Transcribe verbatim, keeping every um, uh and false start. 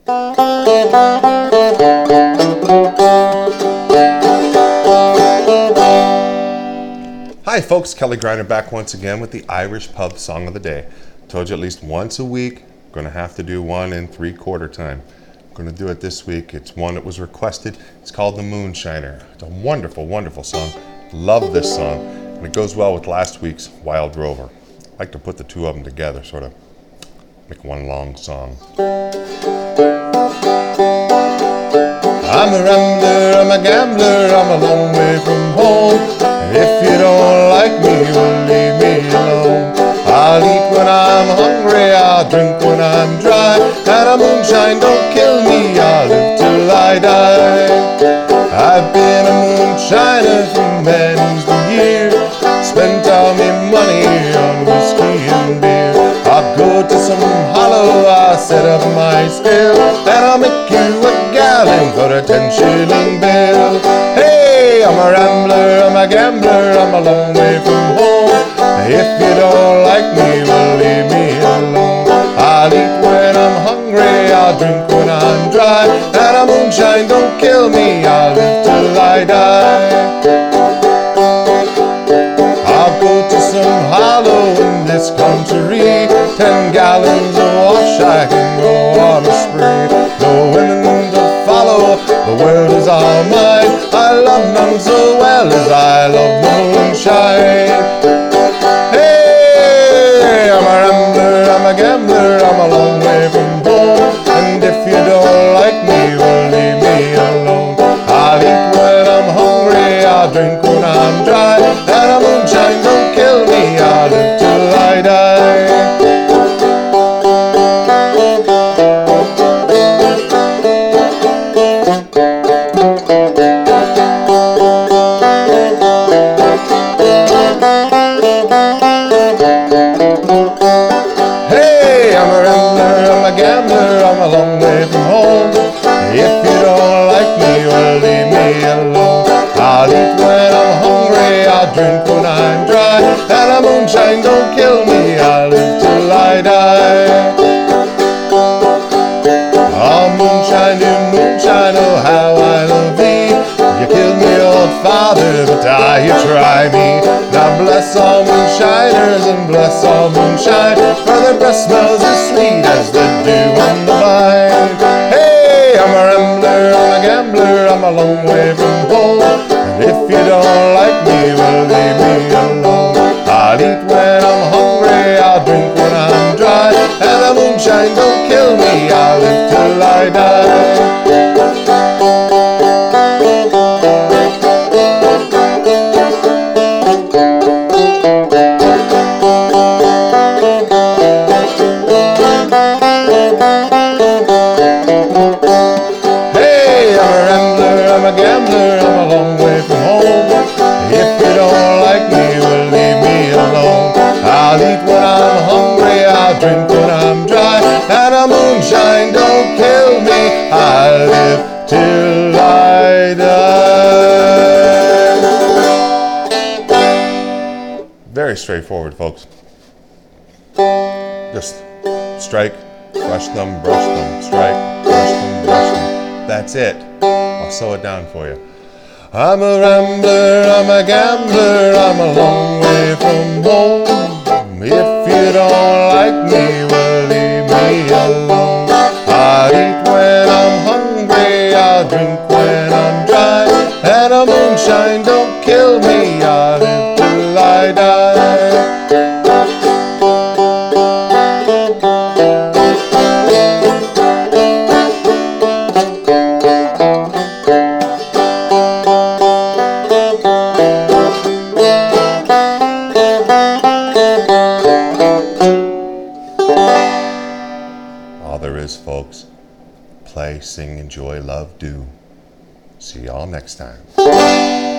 Hi folks, Kelly Griner back once again with the Irish Pub Song of the Day. Told you at least once a week, gonna have to do one in three quarter time. I'm gonna do it this week. It's one that was requested. It's called The Moonshiner. It's a wonderful, wonderful song. Love this song, and it goes well with last week's Wild Rover. I like to put the two of them together, sort of make one long song. I'm a rambler, I'm a gambler, I'm a long way from home. And if you don't like me, well, leave me alone. I'll eat when I'm hungry, I'll drink when I'm dry. And a moonshine don't kill me, I'll live till I die. I've been a moonshiner for many's the year. Spent all me money on whiskey and beer. I'll go to some hollow, I'll set up my still, and I'll make you a gallon for a ten shilling bill. Hey, I'm a rambler, I'm a gambler, I'm a long way from home. If you don't like me, well, leave me alone. I'll eat when I'm hungry, I'll drink when I'm dry, and a moonshine don't kill me, I'll live till I die. I'll go to some hollow in this country, ten gallons of wash I can go on a spree. No women to follow, the world is all mine. I love none so well as I love the moonshine. Hey, I'm a rambler, I'm a gambler, I'm a long way from home. And if you don't like me, well, leave me alone. I'll eat when I'm hungry, I'll drink when I'm dry, and a moonshine don't kill me, I'll live till I die. Hey, I'm a rambler, I'm a gambler, I'm a long way from home. If you don't like me, well, leave me alone. I'll eat when I'm hungry, I'll drink when I'm dry, and a moonshine don't kill me, I'll live till I die. Oh, moonshine, you moonshine, oh, how I love thee. You killed me, old father, but ah, you try me. Now bless all moonshiners and bless all moonshine, for their breath smells as sweet as the dew on the vine. Hey, I'm a rambler, I'm a gambler, I'm a long way from home. And if you don't like me, well, leave me alone. I'll eat when I'm hungry, I'll drink when I'm dry, and the moonshine don't kill me, I'll live till I die. Hey, I'm a rambler, I'm a gambler, I'm a long way from home. If you don't like me, well, leave me alone. I'll eat when I'm hungry, I'll drink when I'm dry, and a moonshine don't kill me, I'll live till I die. Very straightforward, folks. Just strike, brush them, brush them, strike, brush them, brush them. That's it. I'll slow it down for you. I'm a rambler, I'm a gambler, I'm a long way from home. If you don't like me, well, leave me alone. I'll eat when I'm hungry, I'll drink when I'm dry, and a moonshine don't kill me, I'll live till I die. All there is, folks. Play, sing, enjoy, love, do. See y'all next time.